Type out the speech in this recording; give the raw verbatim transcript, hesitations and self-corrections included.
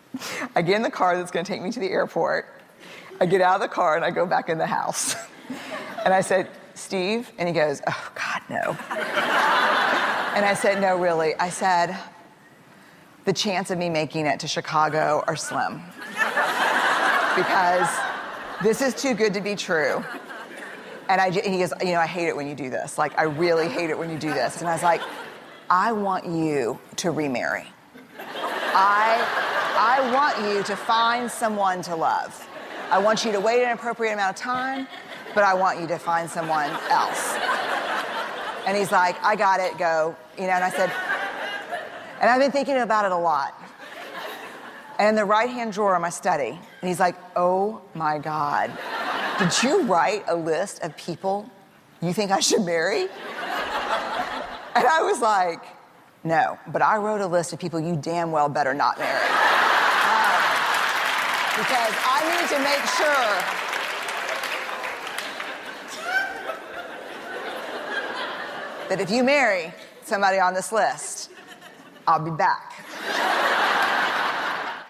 I get in the car that's going to take me to the airport. I get out of the car and I go back in the house. And I said, Steve? And he goes, oh, God, no. And I said, no, really. I said, the chance of me making it to Chicago are slim. Because this is too good to be true. And, I, and he goes, you know, I hate it when you do this. Like, I really hate it when you do this. And I was like, I want you to remarry. I, I want you to find someone to love. I want you to wait an appropriate amount of time, but I want you to find someone else. And he's like, I got it, go. You know, and I said, and I've been thinking about it a lot. And in the right-hand drawer of my study, and he's like, oh my God, did you write a list of people you think I should marry? And I was like, no, but I wrote a list of people you damn well better not marry. Uh, because I need to make sure that if you marry somebody on this list, I'll be back.